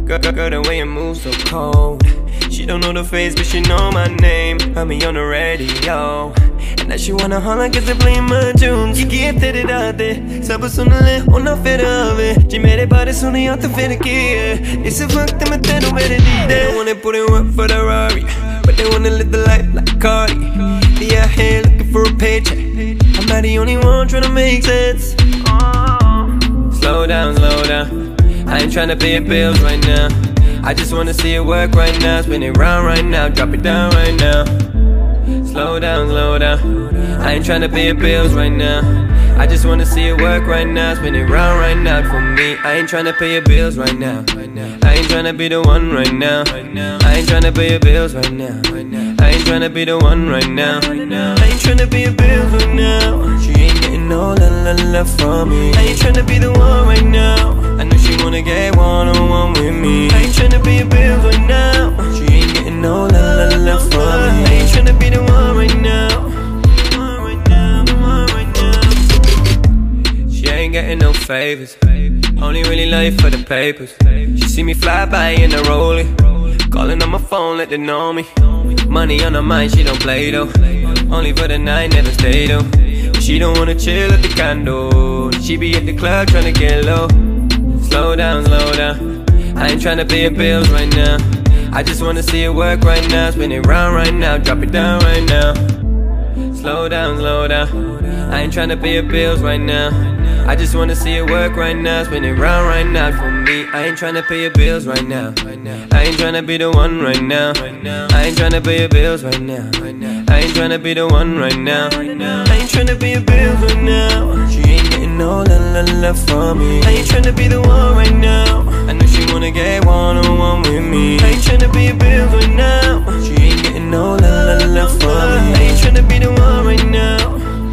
Girl, the way you move so cold. She don't know the face, but she know my name. Heard me on the radio. And now she wanna holler cause they play my tunes. Gifted date, sabe suonare una ferave. Ci mere pare sono io te fedeke. It's a fuck them at the way they did. They don't wanna put in work for the Rari, but they wanna live the life like Cardi. They out here looking for a paycheck. I'm not the only one trying to make sense. Slow down, slow down. I ain't tryna pay your bills right now. I just wanna see it work right now. Spin it round right now, drop it down right now. Slow down, slow down. I ain't tryna pay your bills right now. I just wanna see it work right now. Spin it round right now for me. I ain't tryna pay your bills right now. I ain't tryna be the one right now. I ain't tryna pay your bills right now. I ain't tryna be the one right now. I ain't tryna pay your bills right now. She ain't getting no love from me. I ain't tryna be the one right now. I know she wanna get one-on-one with me. I ain't tryna pay your bills right now. She ain't getting no love from me. I ain't tryna be the one right now. She ain't getting no favors. Only really love you for the papers. She see me fly by in a rollie. Calling on my phone, let them know me. Money on her mind, she don't play though. Only for the night, never stay though. She don't wanna chill at the condo. She be at the club tryna get low. Slow down, slow down. I ain't tryna pay your bills right now. I just wanna see it work right now. Spin it round right now, drop it down right now. Slow down, slow down. I ain't tryna pay your bills right now. I just wanna see it work right now. Spin it round right now for me. I ain't tryna pay your bills right now. I ain't tryna be the one right now. I ain't tryna pay your bills right now. I ain't tryna be the one right now. I ain't tryna pay your bills right now. She ain't getting no love from me. I ain't tryna be the one right now. I know she wanna get one-on-one with me. I ain't tryna pay your bills right now. She ain't getting no love from me. I ain't tryna be the one right now.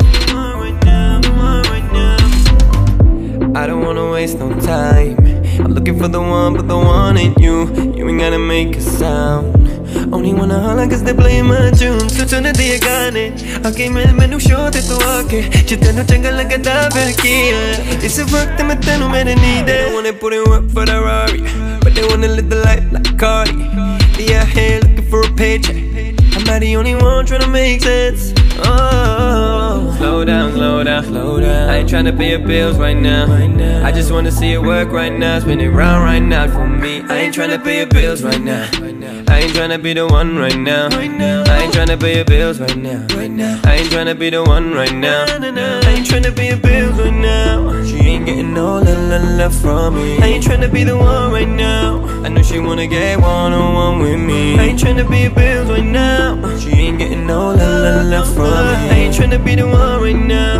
I don't wanna waste no time. I'm looking for the one, but the one ain't you. You ain't gotta make a sound. Only wanna holler cause they play my tunes. Tu non ti gane, anche me menu show te tu anche. Ci tengo tenga la gata perché it's a fuck them at the no matter need. They don't wanna put in work for the Rari, but they wanna live the life like Cardi. They out here looking for a paycheck. I'm not the only one trying to make sense. Oh, slow down, slow down, slow down. I ain't tryna pay your bills right now. I just wanna see it work right now. Spin it round right now for me. I ain't tryna pay your bills right now. I ain't tryna be the one right now. I ain't tryna pay your bills right now. I ain't tryna be the one right now. I ain't tryna pay your bills right now. She ain't getting no love from me. I ain't tryna be the one right now. I know she wanna get one-on-one with me. I ain't tryna pay your bills right now. She ain't getting no love from me. I ain't tryna be the one right now.